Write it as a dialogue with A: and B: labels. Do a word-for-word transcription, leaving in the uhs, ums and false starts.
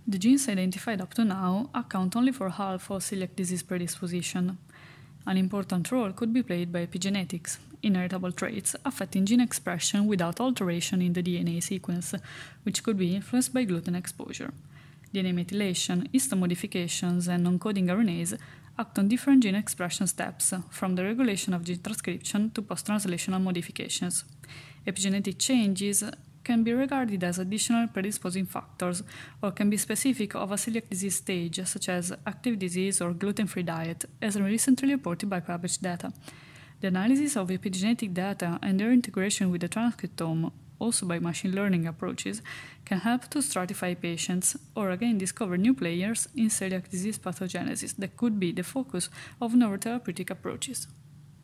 A: The genes identified up to now account only for half of celiac disease predisposition. An important role could be played by epigenetics, inheritable traits affecting gene expression without alteration in the D N A sequence, which could be influenced by gluten exposure. D N A methylation, histone modifications, and non-coding R N As act on different gene expression steps, from the regulation of gene transcription to post-translational modifications. Epigenetic changes can be regarded as additional predisposing factors or can be specific of a celiac disease stage, such as active disease or gluten-free diet, as recently reported by published data. The analysis of epigenetic data and their integration with the transcriptome, also by machine learning approaches, can help to stratify patients or again discover new players in celiac disease pathogenesis that could be the focus of neurotherapeutic approaches.